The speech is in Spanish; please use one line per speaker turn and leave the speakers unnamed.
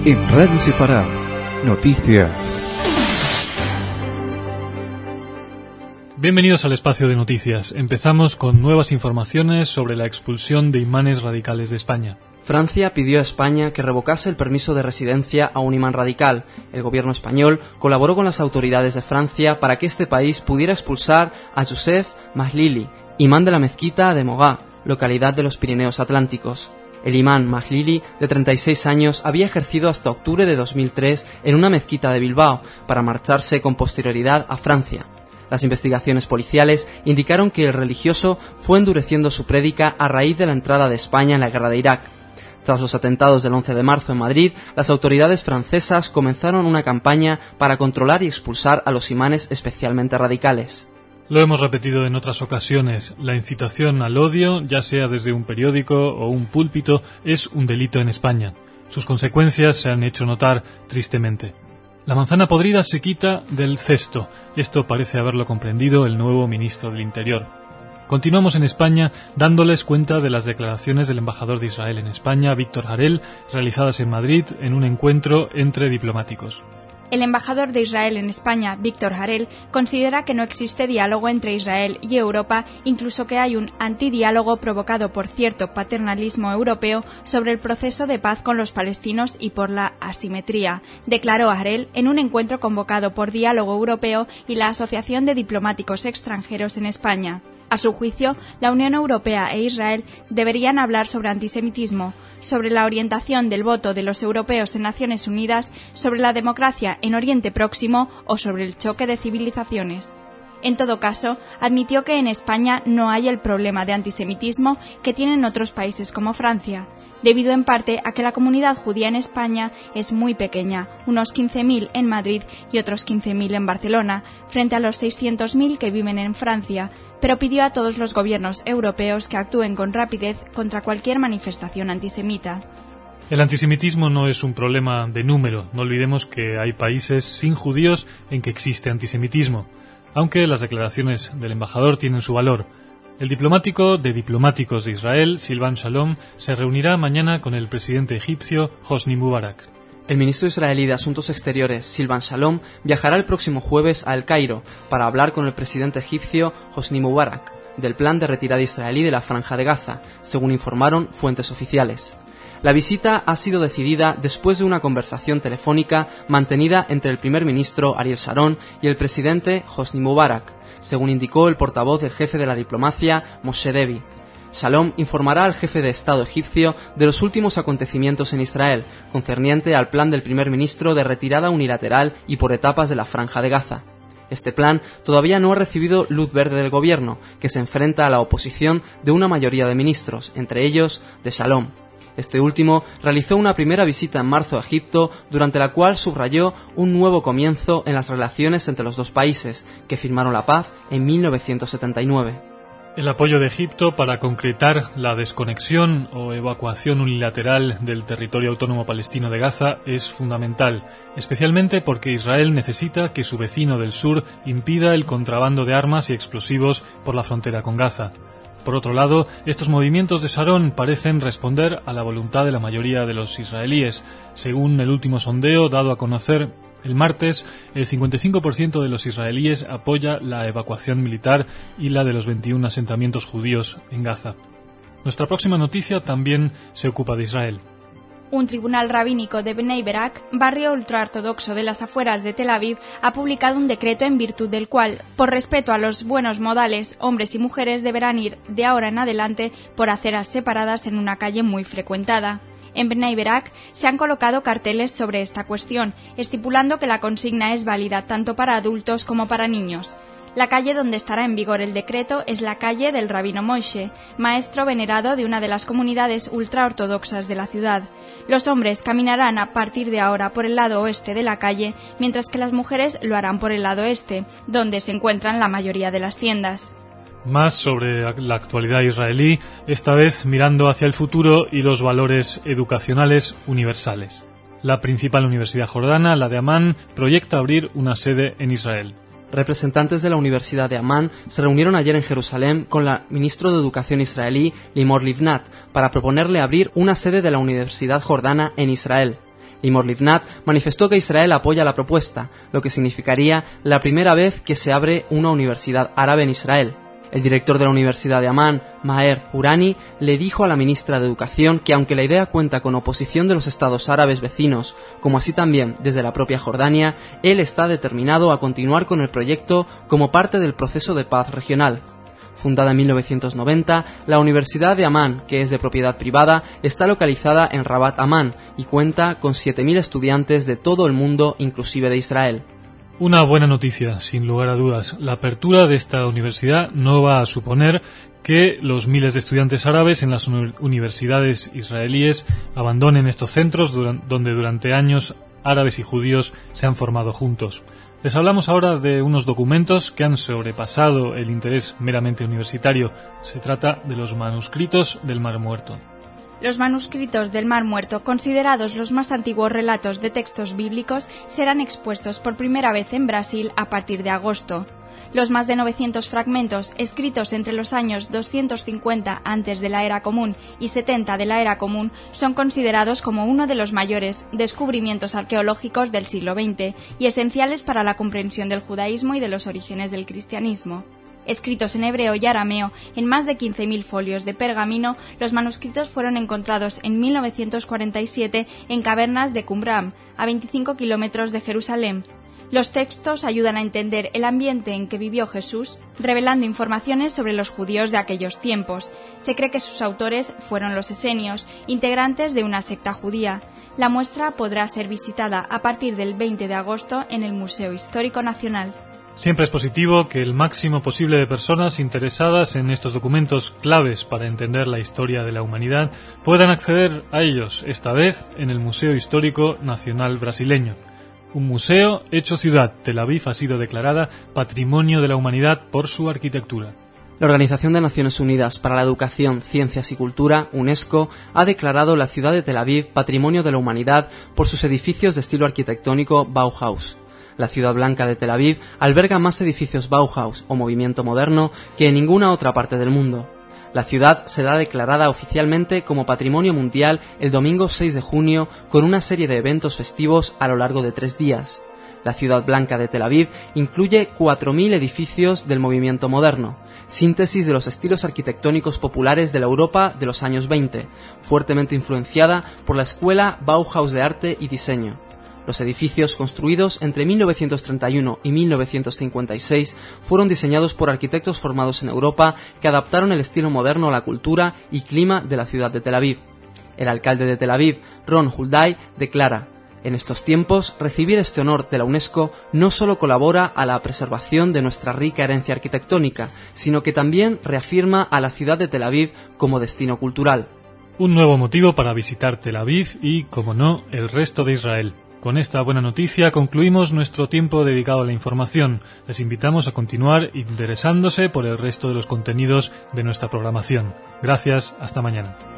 En Radio Sefará, noticias.
Bienvenidos al espacio de noticias. Empezamos con nuevas informaciones sobre la expulsión de imanes radicales de España.
Francia pidió a España que revocase el permiso de residencia a un imán radical. El gobierno español colaboró con las autoridades de Francia para que este país pudiera expulsar a Youssef Mahlili, imán de la mezquita de Moghá, localidad de los Pirineos Atlánticos. El imán Mahlili, de 36 años, había ejercido hasta octubre de 2003 en una mezquita de Bilbao, para marcharse con posterioridad a Francia. Las investigaciones policiales indicaron que el religioso fue endureciendo su prédica a raíz de la entrada de España en la guerra de Irak. Tras los atentados del 11 de marzo en Madrid, las autoridades francesas comenzaron una campaña para controlar y expulsar a los imanes especialmente radicales.
Lo hemos repetido en otras ocasiones, la incitación al odio, ya sea desde un periódico o un púlpito, es un delito en España. Sus consecuencias se han hecho notar tristemente. La manzana podrida se quita del cesto, y esto parece haberlo comprendido el nuevo ministro del Interior. Continuamos en España dándoles cuenta de las declaraciones del embajador de Israel en España, Víctor Harel, realizadas en Madrid en un encuentro entre diplomáticos.
El embajador de Israel en España, Víctor Harel, considera que no existe diálogo entre Israel y Europa, incluso que hay un antidiálogo provocado por cierto paternalismo europeo sobre el proceso de paz con los palestinos y por la asimetría, declaró Harel en un encuentro convocado por Diálogo Europeo y la Asociación de Diplomáticos Extranjeros en España. A su juicio, la Unión Europea e Israel deberían hablar sobre antisemitismo, sobre la orientación del voto de los europeos en Naciones Unidas, sobre la democracia en Oriente Próximo o sobre el choque de civilizaciones. En todo caso, admitió que en España no hay el problema de antisemitismo que tienen otros países como Francia, debido en parte a que la comunidad judía en España es muy pequeña, unos 15.000 en Madrid y otros 15.000 en Barcelona, frente a los 600.000 que viven en Francia, pero pidió a todos los gobiernos europeos que actúen con rapidez contra cualquier manifestación antisemita.
El antisemitismo no es un problema de número. No olvidemos que hay países sin judíos en que existe antisemitismo, aunque las declaraciones del embajador tienen su valor. El diplomático de diplomáticos de Israel, Silvan Shalom, se reunirá mañana con el presidente egipcio Hosni Mubarak.
El ministro israelí de Asuntos Exteriores, Silvan Shalom, viajará el próximo jueves a El Cairo para hablar con el presidente egipcio Hosni Mubarak del plan de retirada israelí de la Franja de Gaza, según informaron fuentes oficiales. La visita ha sido decidida después de una conversación telefónica mantenida entre el primer ministro Ariel Sharon y el presidente Hosni Mubarak, según indicó el portavoz del jefe de la diplomacia, Moshe Devi. Shalom informará al jefe de Estado egipcio de los últimos acontecimientos en Israel, concerniente al plan del primer ministro de retirada unilateral y por etapas de la Franja de Gaza. Este plan todavía no ha recibido luz verde del gobierno, que se enfrenta a la oposición de una mayoría de ministros, entre ellos de Shalom. Este último realizó una primera visita en marzo a Egipto, durante la cual subrayó un nuevo comienzo en las relaciones entre los dos países, que firmaron la paz en 1979.
El apoyo de Egipto para concretar la desconexión o evacuación unilateral del territorio autónomo palestino de Gaza es fundamental, especialmente porque Israel necesita que su vecino del sur impida el contrabando de armas y explosivos por la frontera con Gaza. Por otro lado, estos movimientos de Sharon parecen responder a la voluntad de la mayoría de los israelíes. Según el último sondeo dado a conocer el martes, el 55% de los israelíes apoya la evacuación militar y la de los 21 asentamientos judíos en Gaza. Nuestra próxima noticia también se ocupa de Israel.
Un tribunal rabínico de Bnei Brak, barrio ultraortodoxo de las afueras de Tel Aviv, ha publicado un decreto en virtud del cual, por respeto a los buenos modales, hombres y mujeres deberán ir de ahora en adelante por aceras separadas en una calle muy frecuentada. En Bnei Brak se han colocado carteles sobre esta cuestión, estipulando que la consigna es válida tanto para adultos como para niños. La calle donde estará en vigor el decreto es la calle del Rabino Moshe, maestro venerado de una de las comunidades ultraortodoxas de la ciudad. Los hombres caminarán a partir de ahora por el lado oeste de la calle, mientras que las mujeres lo harán por el lado este, donde se encuentran la mayoría de las tiendas.
Más sobre la actualidad israelí, esta vez mirando hacia el futuro y los valores educacionales universales. La principal universidad jordana, la de Amán, proyecta abrir una sede en Israel.
Representantes de la Universidad de Amán se reunieron ayer en Jerusalén con la ministra de Educación israelí, Limor Livnat, para proponerle abrir una sede de la Universidad Jordana en Israel. Limor Livnat manifestó que Israel apoya la propuesta, lo que significaría la primera vez que se abre una universidad árabe en Israel. El director de la Universidad de Amán, Maher Urani, le dijo a la ministra de Educación que aunque la idea cuenta con oposición de los estados árabes vecinos, como así también desde la propia Jordania, él está determinado a continuar con el proyecto como parte del proceso de paz regional. Fundada en 1990, la Universidad de Amán, que es de propiedad privada, está localizada en Rabat Amán y cuenta con 7.000 estudiantes de todo el mundo, inclusive de Israel.
Una buena noticia, sin lugar a dudas. La apertura de esta universidad no va a suponer que los miles de estudiantes árabes en las universidades israelíes abandonen estos centros donde durante años árabes y judíos se han formado juntos. Les hablamos ahora de unos documentos que han sobrepasado el interés meramente universitario. Se trata de los manuscritos del Mar Muerto.
Los manuscritos del Mar Muerto, considerados los más antiguos relatos de textos bíblicos, serán expuestos por primera vez en Brasil a partir de agosto. Los más de 900 fragmentos escritos entre los años 250 antes de la Era Común y 70 de la Era Común son considerados como uno de los mayores descubrimientos arqueológicos del siglo XX y esenciales para la comprensión del judaísmo y de los orígenes del cristianismo. Escritos en hebreo y arameo en más de 15.000 folios de pergamino, los manuscritos fueron encontrados en 1947 en cavernas de Qumran, a 25 kilómetros de Jerusalén. Los textos ayudan a entender el ambiente en que vivió Jesús, revelando informaciones sobre los judíos de aquellos tiempos. Se cree que sus autores fueron los esenios, integrantes de una secta judía. La muestra podrá ser visitada a partir del 20 de agosto en el Museo Histórico Nacional.
Siempre es positivo que el máximo posible de personas interesadas en estos documentos claves para entender la historia de la humanidad puedan acceder a ellos, esta vez en el Museo Histórico Nacional Brasileño. Un museo hecho ciudad. Tel Aviv ha sido declarada Patrimonio de la Humanidad por su arquitectura.
La Organización de Naciones Unidas para la Educación, Ciencias y Cultura, UNESCO, ha declarado la ciudad de Tel Aviv Patrimonio de la Humanidad por sus edificios de estilo arquitectónico Bauhaus. La ciudad blanca de Tel Aviv alberga más edificios Bauhaus o movimiento moderno que en ninguna otra parte del mundo. La ciudad será declarada oficialmente como Patrimonio Mundial el domingo 6 de junio con una serie de eventos festivos a lo largo de 3 días. La ciudad blanca de Tel Aviv incluye 4.000 edificios del movimiento moderno, síntesis de los estilos arquitectónicos populares de la Europa de los años 20, fuertemente influenciada por la escuela Bauhaus de arte y diseño. Los edificios construidos entre 1931 y 1956 fueron diseñados por arquitectos formados en Europa que adaptaron el estilo moderno a la cultura y clima de la ciudad de Tel Aviv. El alcalde de Tel Aviv, Ron Huldai, declara: en estos tiempos, recibir este honor de la UNESCO no solo colabora a la preservación de nuestra rica herencia arquitectónica, sino que también reafirma a la ciudad de Tel Aviv como destino cultural.
Un nuevo motivo para visitar Tel Aviv y, como no, el resto de Israel. Con esta buena noticia concluimos nuestro tiempo dedicado a la información. Les invitamos a continuar interesándose por el resto de los contenidos de nuestra programación. Gracias, hasta mañana.